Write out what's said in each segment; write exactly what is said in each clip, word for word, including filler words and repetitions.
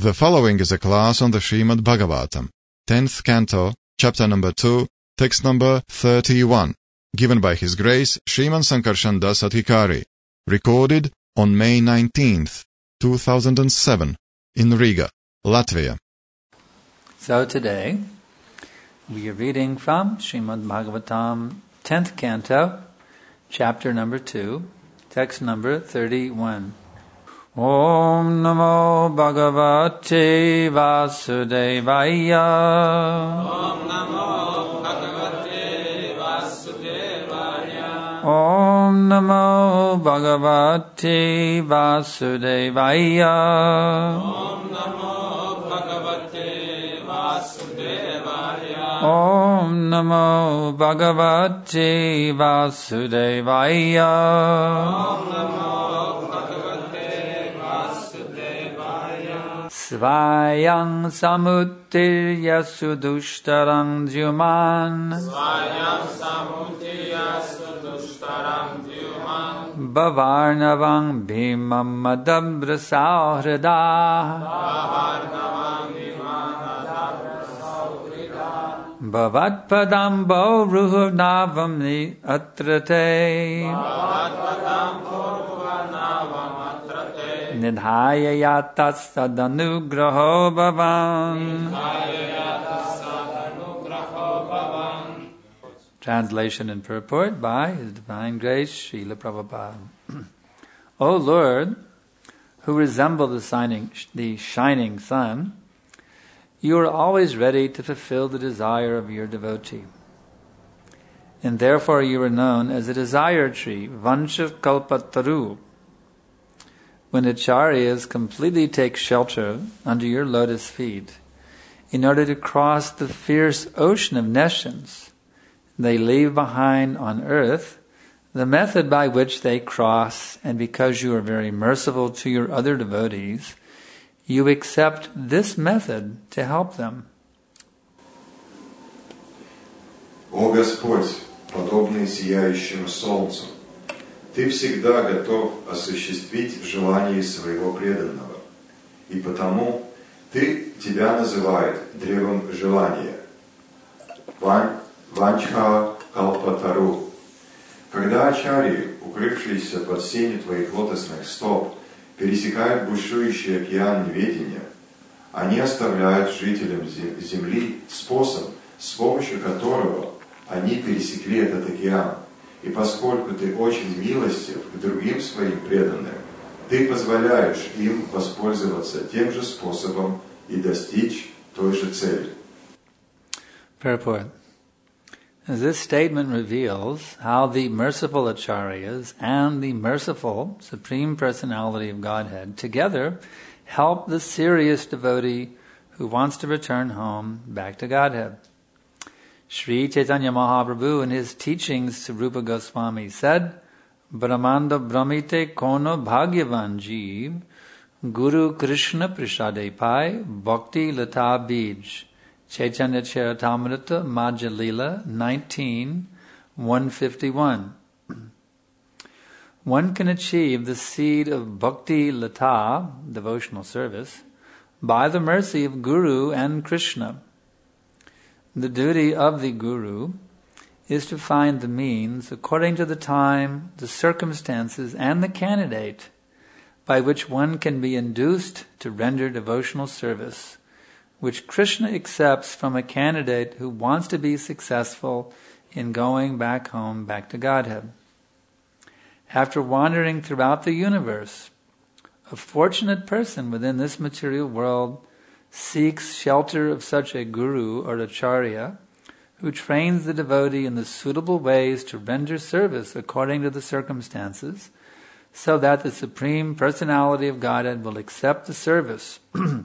The following is a class on the Srimad Bhagavatam, tenth Canto, Chapter number two, Text number thirty-one, given by His Grace Sriman Sankarshan Das Adhikari, recorded on May nineteenth, two thousand seven, in Riga, Latvia. So today, we are reading from Srimad Bhagavatam, tenth Canto, Chapter number two, Text number thirty-one. Om Namo Bhagavate Vasudevaya. Om Namo Bhagavate Vasudevaya. Om Namo Bhagavate Vasudevaya. Om Namo Bhagavate Vasudevaya. Om Namo Bhagavate Vasudevaya. Om Namo Svayam samuttirya sudushtaram dhyuman. Svayam samuttirya sudushtaram dhyuman. Bhavarnavam bhimam madabra sahrida. Bhavarnavam bhimam madabra sahrida. Bhavatpadam bhauruhnavam ni atrate. Bhavatpadam bhauruhnavam atrate. Nidhaya yatas sadanugraho bhavan. Translation and purport by His Divine Grace, Srila Prabhupada. O Lord, who resemble the shining, the shining sun, you are always ready to fulfill the desire of your devotee. And therefore you are known as a desire tree, Vansha Kalpataru. When acharyas completely take shelter under your lotus feet, in order to cross the fierce ocean of nescience, they leave behind on earth the method by which they cross, and because you are very merciful to your other devotees, you accept this method to help them. О Господь, подобный сияющему солнцу, Ты всегда готов осуществить желание своего преданного, и потому ты, тебя называют древом желания. Вань, Ванчха Калпатару. Когда ачарьи, укрывшиеся под сенью твоих лотосных стоп, пересекают бушующий океан неведения, они оставляют жителям земли способ, с помощью которого они пересекли этот океан. И поскольку ты очень милостив к другим своим преданным, ты позволяешь им воспользоваться тем же способом и достичь той же цели. Purport. This statement reveals how the merciful acharyas and the merciful Supreme Personality of Godhead together help the serious devotee who wants to return home back to Godhead. Sri Chaitanya Mahaprabhu in his teachings to Rupa Goswami said, Brahmanda Brahmite Kono Bhagyavan Jeev Guru Krishna Prashade Pai Bhakti Lata Bij Chaitanya Charitamrita Madhya Lila nineteen, one fifty-one. One can achieve the seed of Bhakti Lata, devotional service, by the mercy of Guru and Krishna. The duty of the Guru is to find the means, according to the time, the circumstances, and the candidate, by which one can be induced to render devotional service, which Krishna accepts from a candidate who wants to be successful in going back home, back to Godhead. After wandering throughout the universe, a fortunate person within this material world seeks shelter of such a guru or acharya who trains the devotee in the suitable ways to render service according to the circumstances, so that the Supreme Personality of Godhead will accept the service.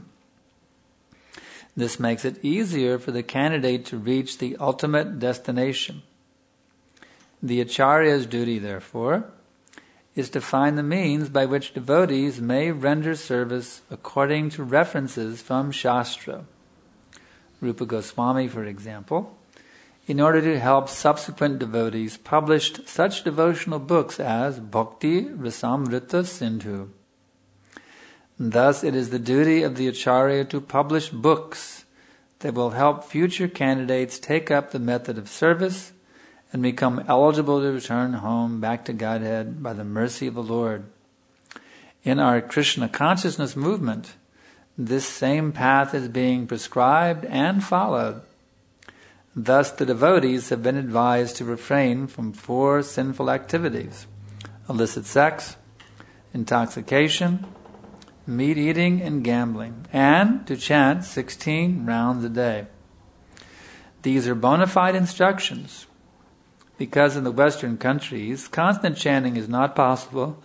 This makes it easier for the candidate to reach the ultimate destination. The acharya's duty, therefore, is to find the means by which devotees may render service according to references from Shastra. Rupa Goswami, for example, in order to help subsequent devotees, published such devotional books as Bhakti Rasamrita Sindhu. Thus, it is the duty of the Acharya to publish books that will help future candidates take up the method of service and become eligible to return home back to Godhead by the mercy of the Lord. In our Krishna consciousness movement, this same path is being prescribed and followed. Thus, the devotees have been advised to refrain from four sinful activities: illicit sex, intoxication, meat eating, and gambling, and to chant sixteen rounds a day. These are bona fide instructions, because in the Western countries, constant chanting is not possible.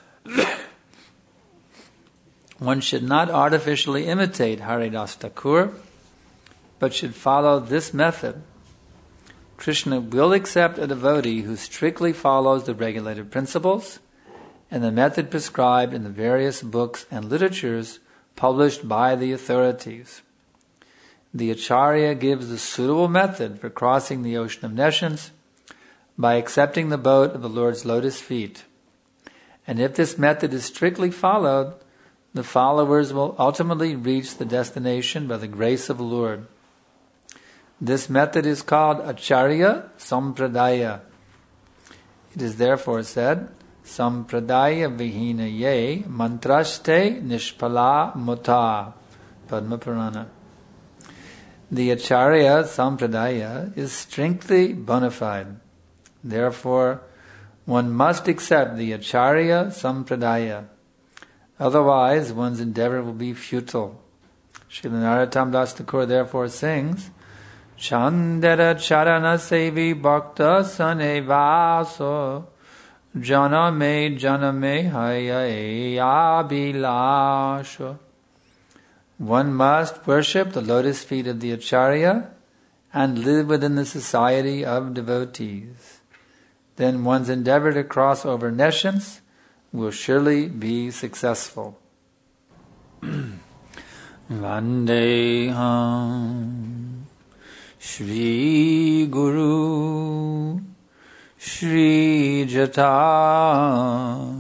One should not artificially imitate Haridas Thakur, but should follow this method. Krishna will accept a devotee who strictly follows the regulated principles and the method prescribed in the various books and literatures published by the authorities. The Acharya gives the suitable method for crossing the ocean of nescience by accepting the boat of the Lord's lotus feet. And if this method is strictly followed, the followers will ultimately reach the destination by the grace of the Lord. This method is called Acharya Sampradaya. It is therefore said, Sampradaya Vihina Ye Mantraste Nishpala Muta. Padma Purana. The Acharya Sampradaya is strictly bona fide. Therefore, one must accept the Acharya Sampradaya. Otherwise, one's endeavor will be futile. Srila Narottam Das Thakur therefore sings, Chandara Charana Sevi Bhakta Sane Vaso Janame Janame Haya Abhilasha. One must worship the lotus feet of the Acharya and live within the society of devotees. Then one's endeavor to cross over nescience will surely be successful. Vandeham Shri Guru Shri Jata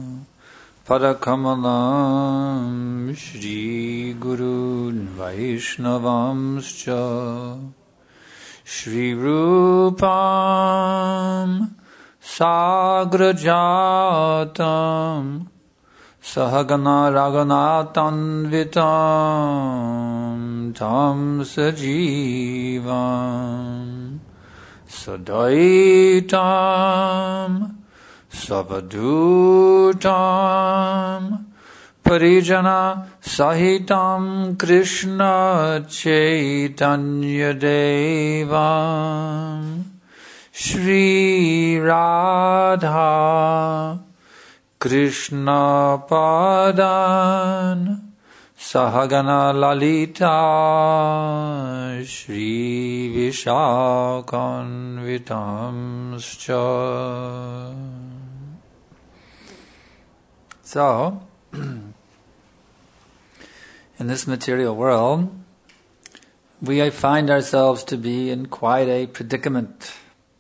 Padakamalam Shri Guru Vaishnavamscha Shri Rupam Sagrajatam Sahagana Raganatanvitam Tam Sajivam Sadaitam Savadutam Parijana Sahitam Krishna Chaitanya Devam Shri Radha Krishna Padan Sahagana Lalita Shri Vishakanvitamscha. So, in this material world, we find ourselves to be in quite a predicament.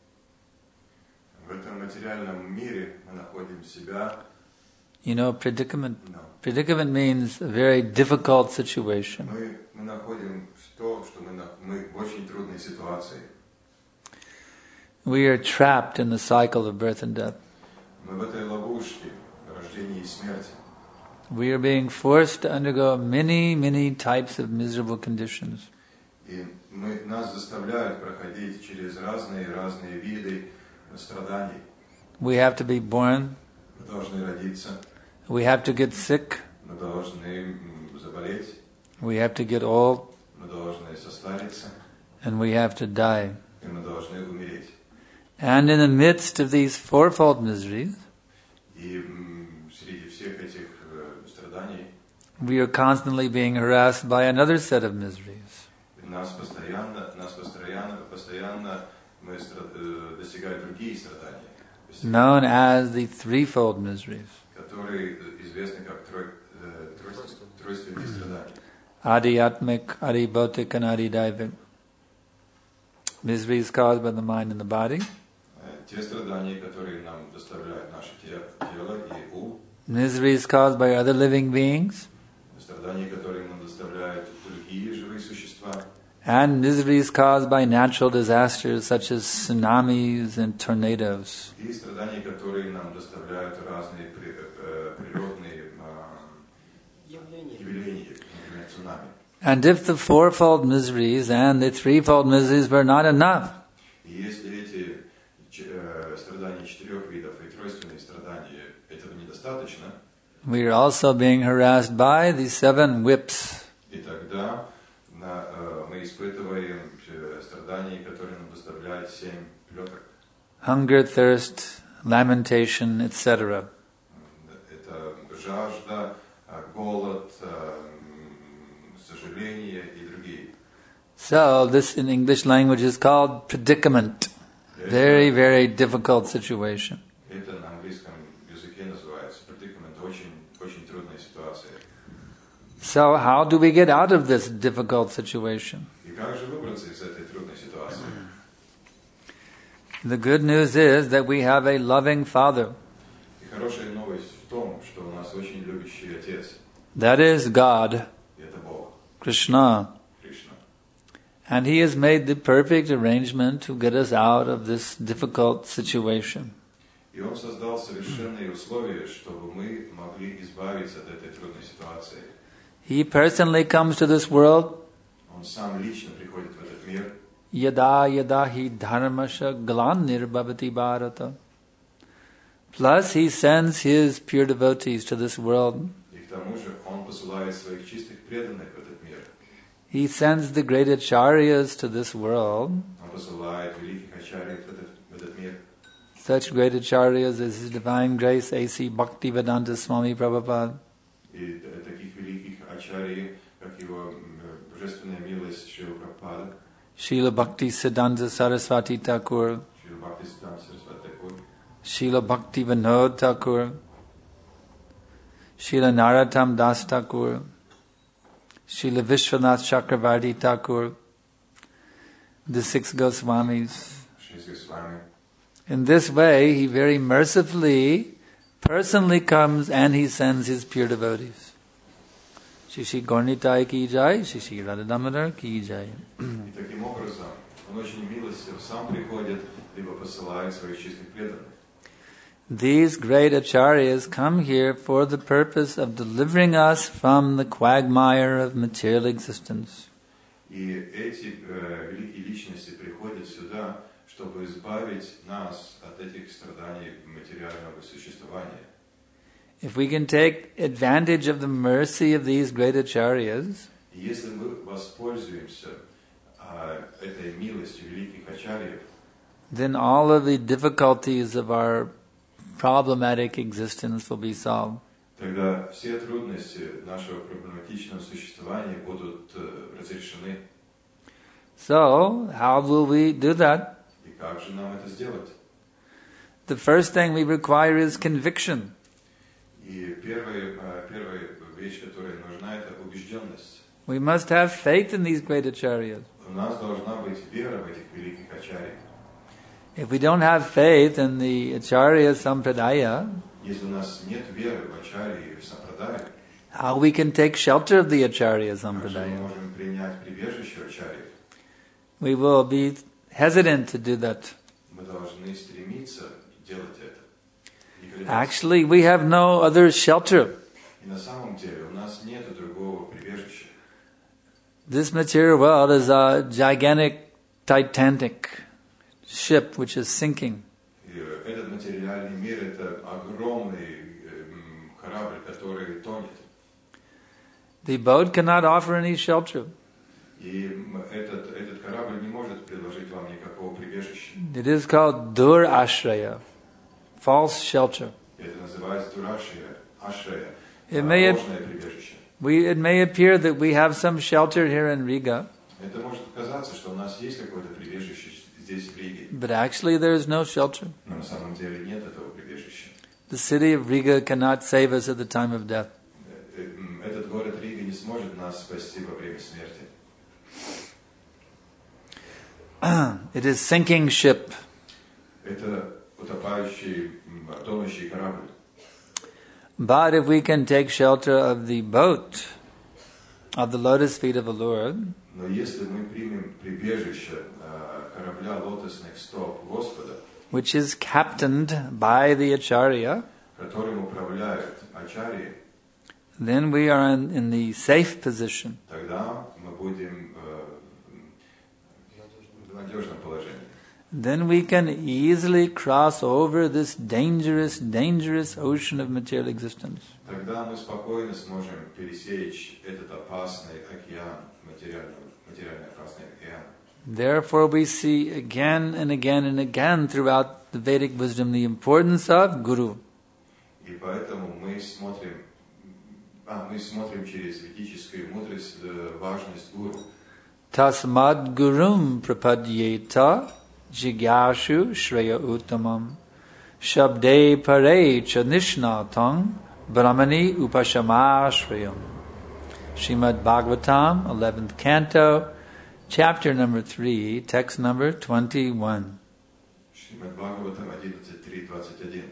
You know, predicament. No. Predicament means a very difficult situation. Мы, мы находим то, что мы, мы в очень трудной ситуации. We are trapped in the cycle of birth and death. Мы в этой ловушке рождения и смерти. We are being forced to undergo many, many types of miserable conditions. И мы, нас заставляют проходить через разные-разные виды страданий. We have to be born. Мы должны родиться. We have to get sick. Мы должны заболеть. We have to get old. Мы должны состариться. And we have to die. И мы должны умереть. And in the midst of these fourfold miseries, И среди всех этих страданий we are constantly being harassed by another set of miseries. Нас постоянно, нас постоянно, постоянно мы достигаем другие страдания. Known as the threefold miseries. Которые известны как тройственные страдания. Adhyatmic, adhibautic, and adhidaivik. Miseries caused by the mind and the body. Те страдания, которые нам доставляют наше тело и ум. Miseries caused by other living beings. страдания, которые нам доставляют другие живые существа, and miseries caused by natural disasters such as tsunamis and tornadoes. и страдания, которые нам доставляют разные при- э, природные а, явления, например, цунами. And if the fourfold miseries and the threefold miseries were not enough, И если эти ч- э, страдания четырех видов и тройственные страдания этого недостаточно, we are also being harassed by the seven whips. и тогда на, э, мы испытываем э, страдания, которые нам доставляют семь плеток. Hunger, thirst, lamentation, et cetera. Это жажда, э, голод, э, м, сожаление и другие. So this in English language is called predicament. Very, very difficult situation. Это на английском языке называется predicament, очень, очень трудная ситуация. So how do we get out of this difficult situation? И как же выбраться из этой трудной ситуации? The good news is that we have a loving Father. И хорошая новость в том, что у нас очень любящий Отец. That is God, И это Бог, Krishna. Кришна. And He has made the perfect arrangement to get us out of this difficult situation. И Он создал совершенные условия, чтобы мы могли избавиться от этой трудной ситуации. He personally comes to this world. Он сам лично приходит в этот мир. Yada yada hi dharmasya glanir bhavati bharata. Plus He sends His pure devotees to this world. И к тому же Он посылает своих чистых преданных в этот мир. He sends the great acharyas to this world. Он посылает великих ачарьев в этот, в этот мир. Such great acharyas as His Divine Grace A C Bhaktivedanta Swami Prabhupada. И т- таких великих ачарьев, как его м, божественная милость Шрила Прабхупада, Srila Bhakti Siddhanta Saraswati Thakur, Шрила Бхактисиданта Сарасвати Тхакур, Srila Bhakti Vinod Thakur, Srila Narottam Das Thakur, Srila Vishwanath Chakravarti Thakur, the six Goswamis. Шри Госвами. In this way, He very mercifully, personally comes and He sends His pure devotees. Shri Shri Gaurnitai ki jai, Shri Shri Radha Damodar ki jai. И таким образом Он очень милостив, сам приходит, либо посылает своих чистых преданных. These great acharyas come here for the purpose of delivering us from the quagmire of material existence. И эти э, великие личности приходят сюда, чтобы избавить нас от этих страданий материального существования. If we can take advantage of the mercy of these great acharyas, И если мы воспользуемся э, этой милостью великих ачарьев, then all of the difficulties of our problematic existence will be solved. тогда все трудности нашего проблематичного существования будут э, разрешены. So, how will we do that? И как же нам это сделать? The first thing we require is conviction. И первая, э, первая вещь, которая нужна, это убежденность. We must have faith in these great acharyas. У нас должна быть вера в этих великих ачарьев. If we don't have faith in the acharya sampradaya, Если у нас нет веры в ачарьи и в сампрадае, how we can take shelter of the acharya как же мы sampradaya? можем принять прибежище ачарьев? We will be hesitant to do that. Мы должны стремиться делать это. Не колебаться. Actually, we have no other shelter. И на самом деле у нас нет другого прибежища. This material world is a gigantic Titanic ship which is sinking. И этот материальный мир — это огромный эм, корабль, который тонет. The boat cannot offer any shelter. И м, этот, этот корабль не может предложить вам никакого прибежища. It is called dur ashraya, false shelter. Это называется дурашия, ашрая, It may, ложное прибежище. we, it may appear that we have some shelter here in Riga, Это может казаться, что у нас есть какое-то прибежище здесь, в Риге. but actually there is no shelter. Но на самом деле нет этого прибежища. The city of Riga cannot save us at the time of death. Э, м, Этот город Рига не сможет нас спасти во время смерти. It is sinking ship. Это утопающий, м, тонущий корабль. But if we can take shelter of the boat, of the lotus feet of the Lord, Но если мы примем прибежище э, корабля лотосных стоп Господа, which is captained by the Acharya, которым управляют ачарьи, then we are in, in the safe position тогда мы будем э, в надежном положении. then we can easily cross over this dangerous, dangerous ocean of material existence. Тогда мы спокойно сможем пересечь этот опасный океан, материальный, материально опасный океан. Therefore we see again and again and again throughout the Vedic wisdom the importance of Guru. И поэтому мы смотрим, а, мы смотрим через ведическую мудрость э, важность гуру. Tasmad Gurum Prapadyeta Jigyashu Shreya Uttamam Shabde Pare Cha Nishnatang Brahmani Upashama Shreyam. Srimad Bhagavatam, eleventh canto, chapter number three, text number twenty-one. Шримад Бхагаватам одиннадцать три двадцать один.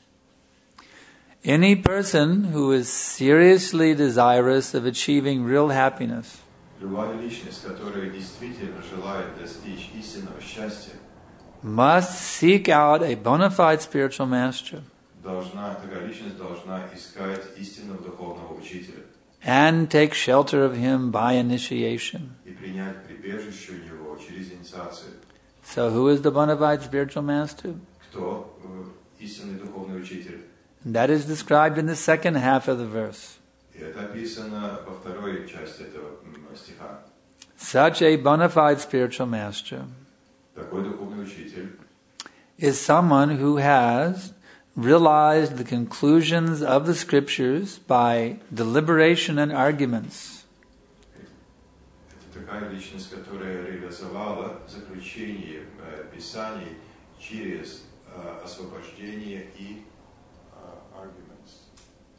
Any person who is seriously desirous of achieving real happiness Любая личность, которая действительно желает достичь истинного счастья, must seek out a bona fide spiritual master должна, такая личность должна искать истинного духовного учителя and take shelter of him by initiation. и принять прибежище у него через инициацию. So who is the bona fide spiritual master? Кто э, истинный духовный учитель? That is described in the second half of the verse. И это описано во второй части этого м, стиха. Such a bona fide spiritual master Такой духовный учитель is someone who has realized the conclusions of the scriptures by deliberation and arguments. это такая личность, которая реализовала заключение э, Писаний через э, освобождение и э, arguments.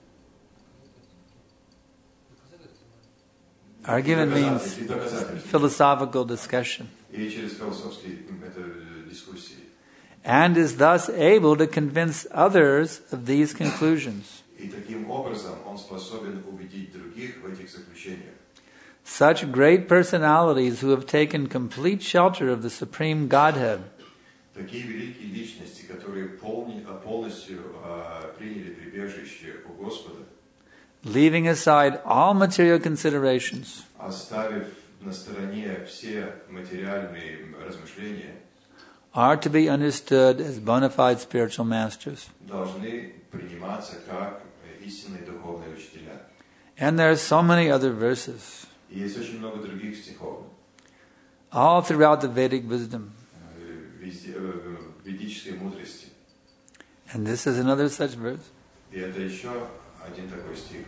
Argument means И доказательства. philosophical discussion, И через философские м, это, э, дискуссии. and is thus able to convince others of these conclusions. И таким образом он способен убедить других в этих заключениях. Such great personalities who have taken complete shelter of the Supreme Godhead Такие великие личности, которые полни- а, полностью а, приняли прибежище у Господа, leaving aside all material considerations, оставив на стороне все материальные размышления, are to be understood as bona fide spiritual masters. должны приниматься как истинные духовные учителя. And there are so many other verses, И есть очень много других стихов all throughout the Vedic wisdom. э, везде, э, в ведической мудрости. And this is another such verse. И это еще один такой стих.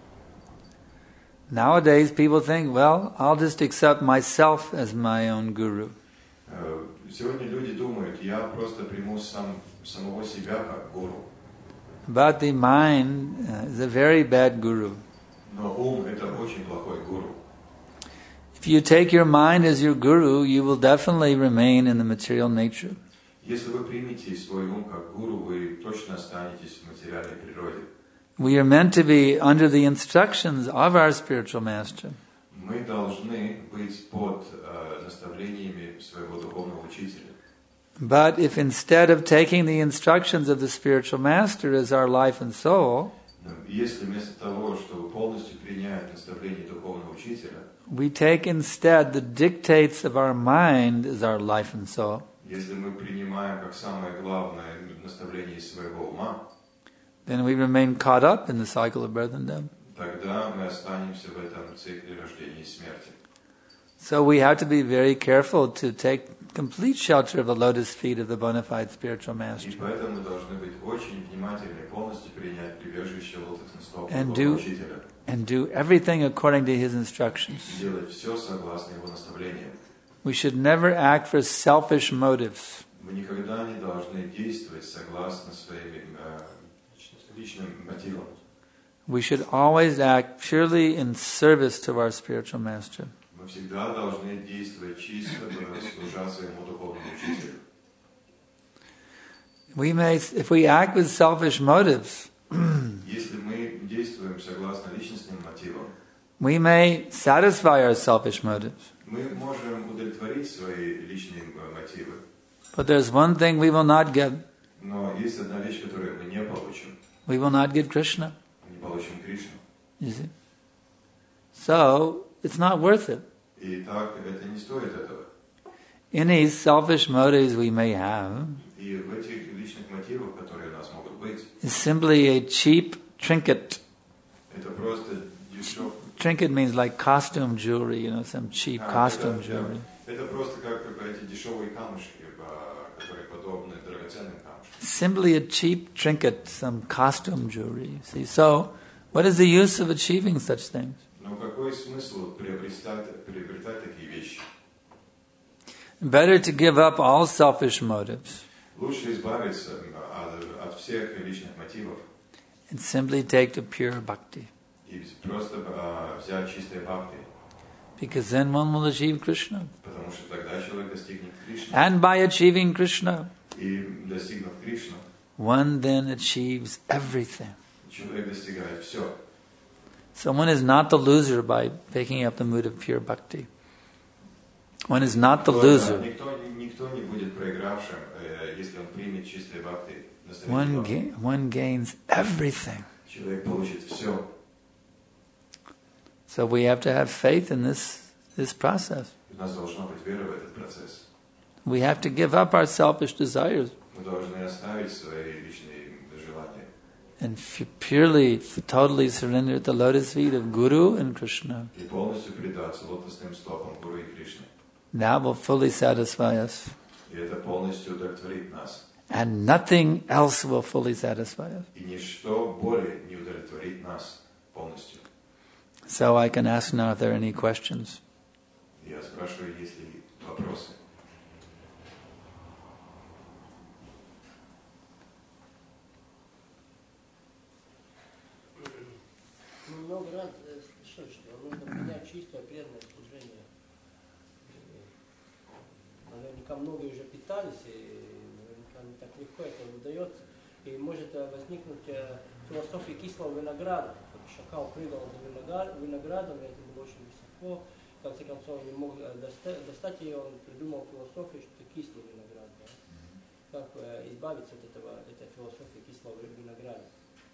Nowadays people think, well, I'll just accept myself as my own guru. Э, Сегодня люди думают, я просто приму сам, самого себя как гуру. But the mind uh, is a very bad guru. Но ум – это очень плохой гуру. If you take your mind as your guru, you will definitely remain in the material nature. Если вы примете свой ум как гуру, вы точно останетесь в материальной природе. We are meant to be under the instructions of our spiritual master. Мы должны быть под э, наставлениями своего духовного учителя. But if instead of taking the instructions of the spiritual master as our life and soul, Но если вместо того, чтобы полностью принять наставление духовного учителя, we take instead the dictates of our mind as our life and soul, если мы принимаем как самое главное наставление своего ума, then we remain caught up in the cycle of birth and death. тогда мы останемся в этом цикле рождения и смерти. So we have to be very careful to take complete shelter of the lotus feet of the bona fide spiritual И master. поэтому мы должны быть очень внимательны, полностью принять прибежище лотосных стоп And духовного do- учителя. And do everything according to his instructions. Делать все согласно его наставлениям. We should never act for selfish motives. Мы никогда не должны действовать согласно своим э, личным мотивам. We should always act purely in service to our spiritual master. Мы всегда должны действовать чисто, служа своему духовному учителю. We may, if we act with selfish motives, Если мы действуем согласно личностным мотивам, we may satisfy our selfish motives. Мы можем удовлетворить свои личные мотивы. But there's one thing we will not get. Но есть одна вещь, которую мы не получим. We will not get Krishna. Мы не получим Кришну. You see? So, it's not worth it. И так это не стоит этого. Any selfish motives we may have И в этих личных мотивах, которые у нас могут быть, is simply a cheap trinket. это просто дешев. Trinket means like costume jewelry, you know, some cheap А, costume это, jewelry. это просто как, как эти дешевые камушки, которые подобны драгоценным камушкам. Simply a cheap trinket, some costume jewelry. See, so what is the use of achieving such things? Но какой смысл приобретать, приобретать такие вещи? Better to give up all selfish motives Лучше избавиться от, от всех личных мотивов and simply take to pure bhakti. и просто а, взять чистое бхакти, Because then one will achieve Krishna. потому что тогда человек достигнет Кришны. And by achieving Krishna, И достигнув Кришну, one then achieves everything. человек достигает все. So one is not the loser by picking up the mood of pure bhakti. One is not the loser. Никто, никто не будет проигравшим, если он примет чистое бхакти. One, ga- one gains everything. Человек получит все. So we have to have faith in this, this process. У нас должна быть вера в этот процесс. We have to give up our selfish desires Мы должны оставить свои личные желания and f- purely, totally surrender at the lotus feet of Guru and Krishna. и полностью предаться лотосным стопам Гуру и Кришны. That will fully satisfy us. И это полностью удовлетворит нас. And nothing else will fully satisfy us. И ничто более не удовлетворит нас полностью. So I can ask now if there are any questions. Я спрашиваю, есть ли вопросы. Много раз слышал, что нужно принять чистое преданное служение. Наверняка многие уже питались, и наверняка не так легко это удается. И может возникнуть философия кислого винограда. Шакал прыгал за виноградом, и это было очень высоко. В конце концов, он не мог достать ее, он придумал философию, что это кислый виноград. Да? Как избавиться от этого, этой философии кислого винограда?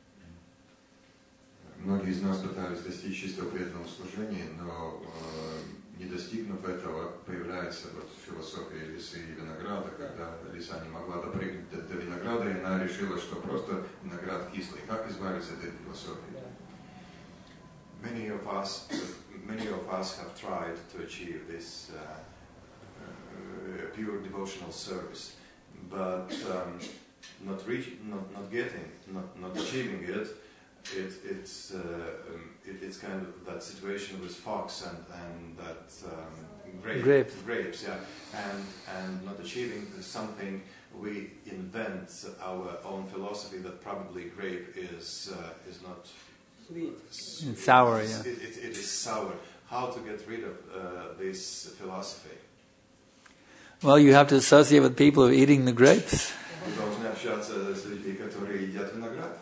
Многие из нас пытались достичь чистого преданного служения, но э, не достигнув этого, появляется вот философия лисы и винограда, когда лиса не могла допрыгнуть до, до винограда, и она решила, что просто виноград кислый. Как избавиться от этой философии? Many of us, many of us have tried to achieve this uh, uh, pure devotional service, but um, not reach, not not getting, not not achieving it. It, it's uh, um, it, it's kind of that situation with fox and and that um, grape, Grapes. grapes, yeah, and and not achieving something. We invent our own philosophy that probably grape is uh, is not Sweet. It's sour, It, yeah. it, it is sour. How to get rid of uh, this philosophy? Well, you have to associate with people who are eating the grapes. Вы должны общаться с людьми, которые едят виноград.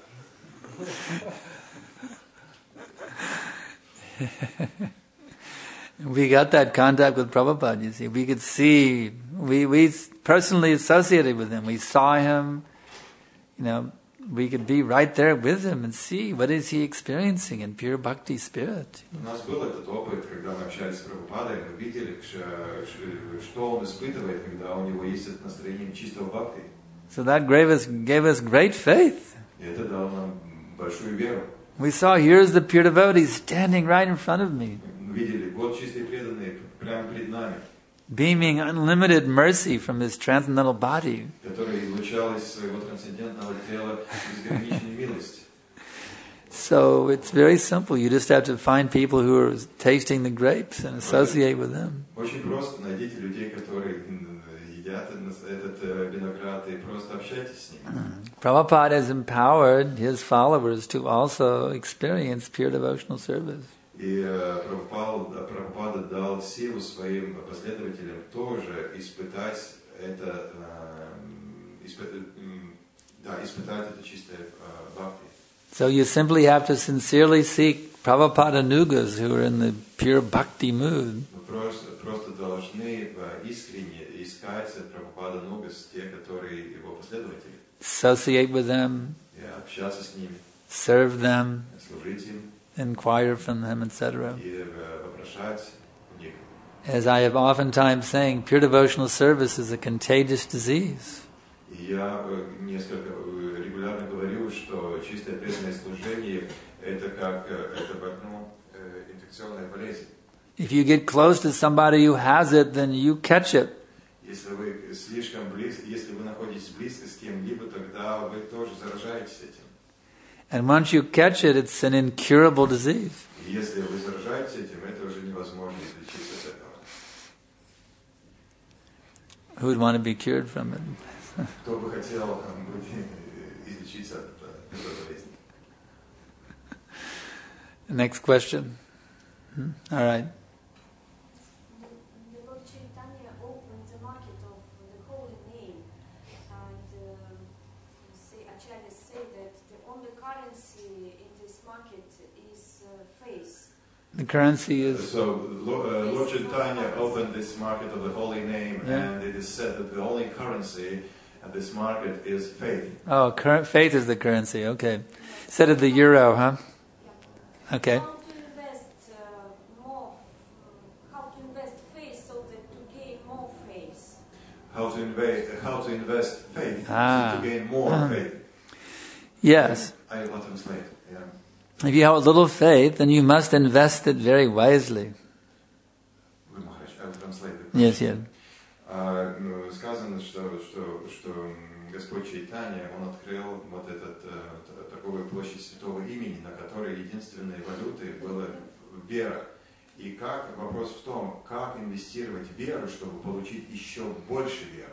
We got that contact with Prabhupada, you see. We could see, we, we personally associated with him. We saw him, you know, we could be right there with him and see what is he experiencing in pure bhakti spirit. У нас был этот опыт, когда мы общались с Прабхупадой, мы видели, что он испытывает, когда у него есть это настроение чистого бхакти. So that gave us, gave us great faith. И это дало нам большую веру. We saw, here's the pure devotee standing right in front of me, Мы видели, вот чистые преданные прямо перед нами, beaming unlimited mercy from his transcendental body. который излучал из своего трансцендентного тела безграничную милость. So it's very simple. You just have to find people who are tasting the grapes and associate with them. Очень просто. Найдите людей, которые едят этот виноград, и просто общайтесь с ними. Prabhupada has empowered his followers to also experience pure devotional service. И Прабхупада, Прабхупада дал силу своим последователям тоже испытать это, испытать, да, испытать это чистое бхакти. So you simply have to sincerely seek Prabhupada Nugas who are in the pure bhakti mood. Мы просто, просто должны искренне искать Прабхупада Нугас, те, которые его последователи. Associate with them. И общаться с ними. Serve them. Служить им. Inquire from them, et cetera. И вопрошать у них. As I have oftentimes saying, pure devotional service is a contagious disease. Я несколько регулярно говорю, что чистое преданное служение это как это ну, инфекционная болезнь. If you get close to somebody who has it, then you catch it. Если вы слишком близко, если вы находитесь близко с кем-либо, тогда вы тоже заражаетесь этим. And once you catch it, it's an incurable disease. И если вы заражаетесь этим, это уже невозможно излечиться от этого. Who would want to be cured from it? Кто бы хотел излечиться от этой болезни? Next question. Hmm? All right. The Lord Chaitanya opened the market of the holy name, and uh, say, acharyas say that the only currency in this market is uh, faith. The currency is... So, uh, Lord Chaitanya opened this market of the holy name, Yeah. and it is said that the only currency at this market is faith. Oh, current faith is the currency. Okay. Instead of the euro, huh? Okay. How to invest uh, more? uh, How to invest faith so that to gain more faith? How to invest, how to invest faith Ah. to gain more faith. Yes. I will translate. Yeah. If you have a little faith, then you must invest it very wisely. Вы, Махарадж, I will translate. Yes, yes. А, ну, сказано, что, что, что Господь Чайтанья, Он открыл вот этот э, торговую площадь Святого Имени, на которой единственной валютой была вера. И как, вопрос в том, как инвестировать в веру, чтобы получить еще больше веры.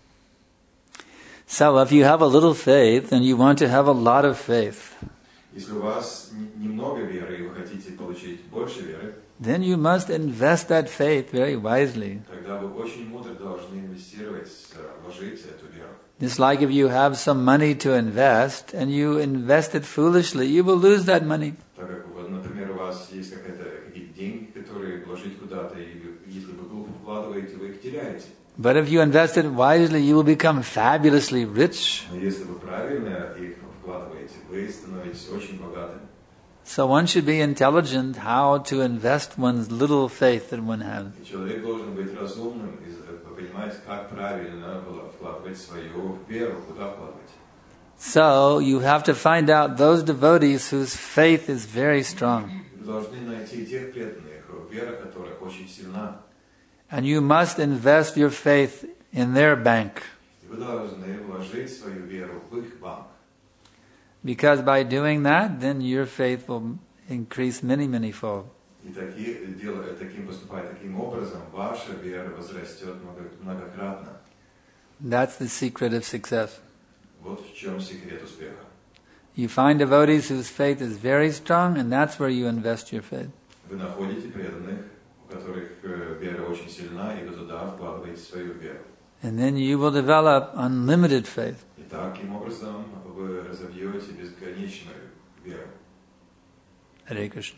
So if you have a little faith and you want to have a lot of faith, Если у вас немного веры и вы хотите получить больше веры, then you must invest that faith very wisely. тогда вы очень мудро должны инвестировать, вложить эту веру. Just like if you have some money to invest and you invest it foolishly, you will lose that money. Так как, вот, например, у вас есть какая-то, какие-то деньги, которые вложить куда-то, и если вы глупо вкладываете, вы их теряете. But if you invest it wisely, you will become fabulously rich. Но если вы правильно их вкладываете, вы становитесь очень богатым. So one should be intelligent how to invest one's little faith that one has. И человек должен быть разумным и понимать, как правильно вкладывать свою веру, куда вкладывать. So you have to find out those devotees whose faith is very strong. Вы должны найти тех преданных, вера которых очень сильна. And you must invest your faith in their bank. И вы должны вложить свою веру в их банк. Because by doing that, then your faith will increase many, many fold. И таки, делая, таким, поступая таким образом, ваша вера возрастет много, многократно. That's the secret of success. Вот в чем секрет успеха. You find devotees whose faith is very strong, and that's where you invest your faith. Вы находите преданных, у которых вера очень сильна, и вы туда вкладываете свою веру. And then you will develop unlimited faith. И таким образом вы разовьете бесконечную веру. Hare Krishna.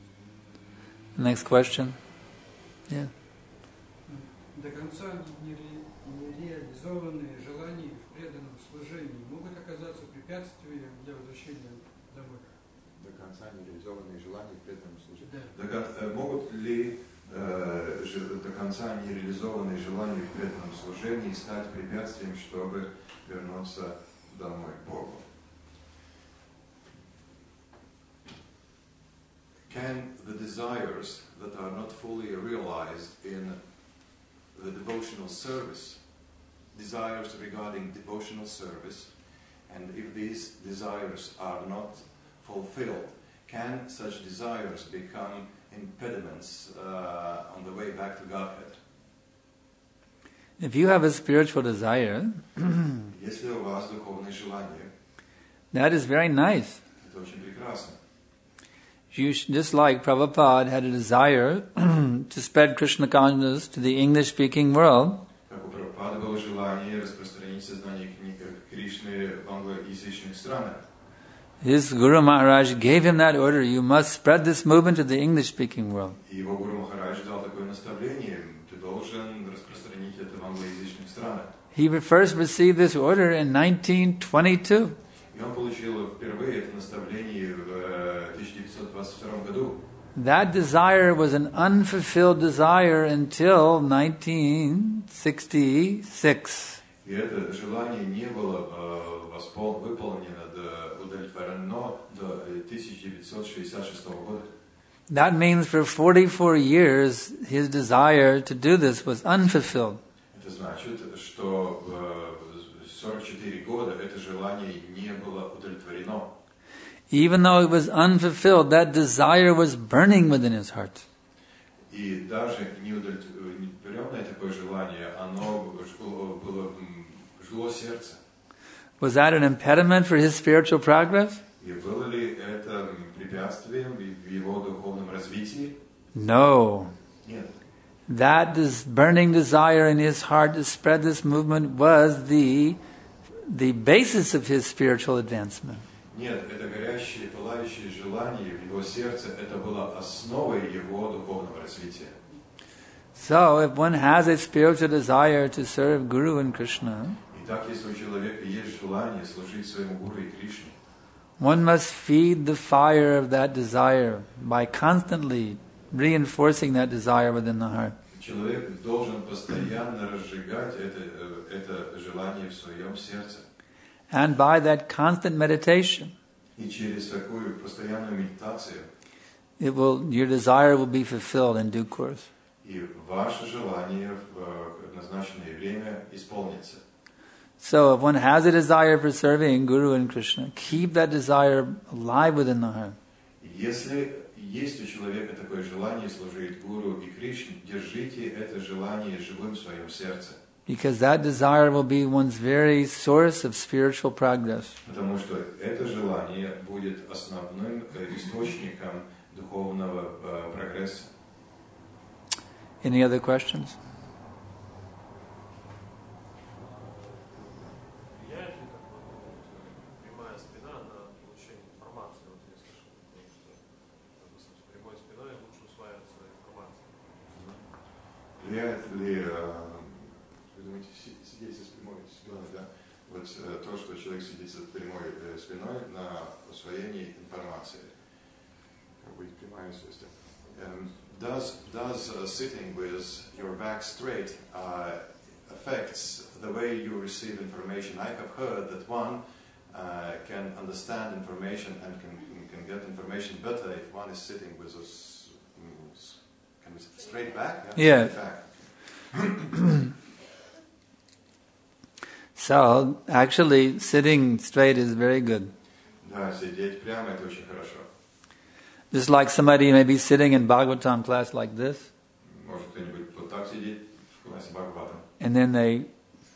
Next question. Yeah. До конца нереализованные желания в преданном служении могут оказаться препятствием для возвращения домой. До конца нереализованные желания в преданном служении. Да. До кон- могут ли э, ж- до конца нереализованные желания в преданном служении стать препятствием, чтобы вернуться домой к Богу? Can the desires that are not fully realized in the devotional service, desires regarding devotional service, and if these desires are not fulfilled, can such desires become impediments uh, on the way back to Godhead? If you have a spiritual desire, Если у вас духовное желание, that is very nice. это очень прекрасно. You should, just like Prabhupada had a desire to spread Krishna consciousness to the English-speaking world, Как у Прабхупады было желание распространить сознание книг Кришны в англоязычных странах. His Guru Maharaj gave him that order. You must spread this movement to the English-speaking world. И его Гуру Махарадж дал такое наставление: ты должен распространить это в англоязычных странах. He first received this order in nineteen twenty-two. И он получил впервые это наставление в тысяча девятьсот двадцать втором году. That desire was an unfulfilled desire until nineteen sixty-six. И это желание не было э, выполнено, до, удовлетворено до тысяча девятьсот шестьдесят шестого года. That means for forty-four years his desire to do this was unfulfilled. Это значит, что в сорок четыре года это желание не было удовлетворено. Even though it was unfulfilled, that desire was burning within his heart. И даже неудовлетворенное такое желание, оно жгло, было, жгло сердце. Was that an impediment for his spiritual progress? И было ли это препятствием в его духовном развитии? No. Нет. That this burning desire in his heart to spread this movement was the, the basis of his spiritual advancement. Нет, это горящее, пылающее желание в его сердце, это было основой его духовного развития. So, if one has a spiritual desire to serve Guru and Krishna, Итак, если у человека есть желание служить своему Гуру и Кришне, one must feed the fire of that desire by constantly reinforcing that desire within the heart. человек должен постоянно разжигать это, это желание в своем сердце. And by that constant meditation, И через такую постоянную медитацию it will, your desire will be fulfilled in due course. и ваше желание в назначенное время исполнится. So if one has a desire for serving Guru and Krishna, keep that desire alive within the heart. Если есть у человека такое желание служить Гуру и Кришне, держите это желание живым в своем сердце. Because that desire will be one's very source of spiritual progress. Потому что это желание будет основным источником духовного прогресса. Any other questions? Влияет ли прямая спина на получение информации? Вот я слышал, что, допустим, с прямой спиной лучше усваивается информация. Влияет ли, вы думаете, сидеть со прямой спиной, да? Вот то, что человек сидит с прямой спиной на усвоении информации. Как будет прямая связь? Does, does uh, sitting with your back straight uh, affects the way you receive information? I have heard that one uh, can understand information and can, can get information better if one is sitting with a s- can we say straight back? Yeah. Straight back. So, actually, sitting straight is very good. Да, сидеть прямо это очень хорошо. Just like somebody may be sitting in Bhagavatam class like this, Может кто-нибудь вот так сидеть в классе Бхагавата. and then they...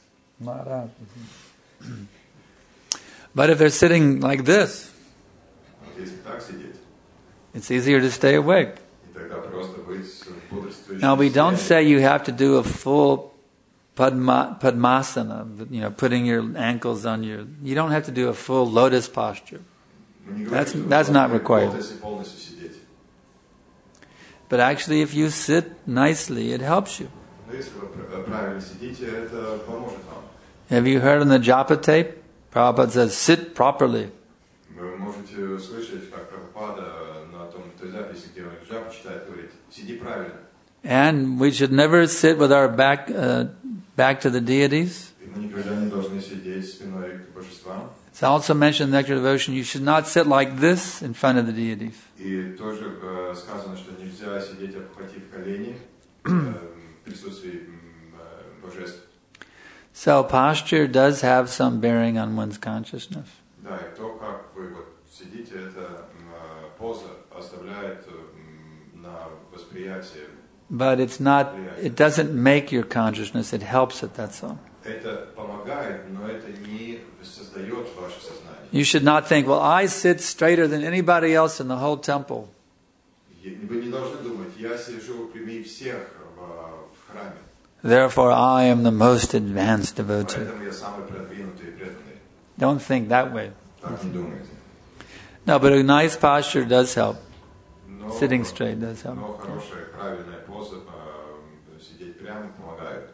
But if they're sitting like this, Вот если так сидеть, it's easier to stay awake. и тогда просто быть в бодрствующем Now, we don't состоянии. say you have to do a full padma, padmasana, you know, putting your ankles on your... You don't have to do a full lotus posture. Мы не говорим, That's- что that's вы not должны required. в лотосе полностью сидеть. But actually, if you sit nicely, it helps you. Но если вы пр- правильно сидите, это поможет вам. Have you heard on the japa tape? Prabhupada says, sit properly. Вы можете слышать, как Прабхупада на том, той записи, где он джапу читает, говорит, сиди правильно. And we should never sit with our back uh, back to the deities. И мы никогда не должны сидеть спиной к божествам. It's also mentioned in Nectar Devotion, you should not sit like this in front of the deities. И тоже э, сказано, что нельзя сидеть, обхватив колени э, в присутствии м, э, божеств. So posture does have some bearing on one's consciousness. Да, и то, как вы вот сидите, это м, э, поза оставляет э, м, на восприятие. But it's not, it doesn't make your consciousness, it helps it, that's all. Это помогает, но это не создает ваше сознание. You should not think, well, I sit straighter than anybody else in the whole temple. Вы не должны думать, я сижу прямее всех в, в храме, Therefore, I am the most advanced devotee. поэтому я самый продвинутый и преданный. Don't think that way. Так не думайте. No, but a nice posture does help. Но, Sitting straight does help. но хорошая, правильная поза, э, сидеть прямо помогает.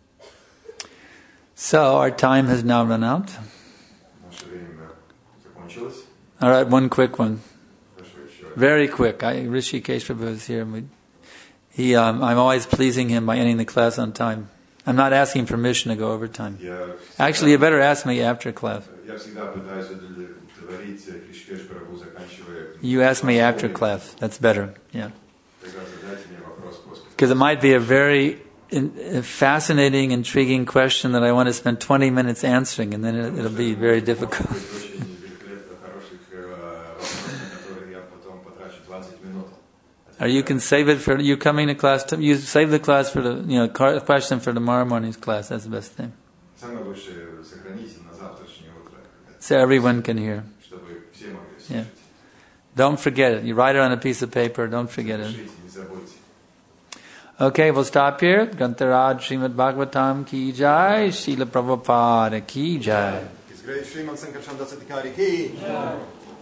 So our time has now run out. Наше время закончилось. All right, one quick one. Хорошо, еще. Very quick. I, Rishikesh Prabhu is here. And we, he, um, I'm always pleasing him by ending the class on time. I'm not asking permission to go over time. Я Actually, you better ask me after class. Я всегда пытаюсь удовлетворить Кришкеш Прабху, заканчивая. You ask me after class. That's better. Yeah. Тогда задайте мне вопрос после. Because it might be a very in, a fascinating, intriguing question that I want to spend twenty minutes answering, and then it, it'll be very difficult. Or you can save it for you coming to class. To, you save the class for the you know question for tomorrow morning's class. That's the best thing. So everyone can hear. Yeah. Don't forget it. You write it on a piece of paper. Don't forget it. Okay, we'll stop here. Grantaraj Srimad Bhagavatam ki jai, Srila Prabhupada ki jai. His Grace Sriman Sankarshan Das Adhikari ki jai.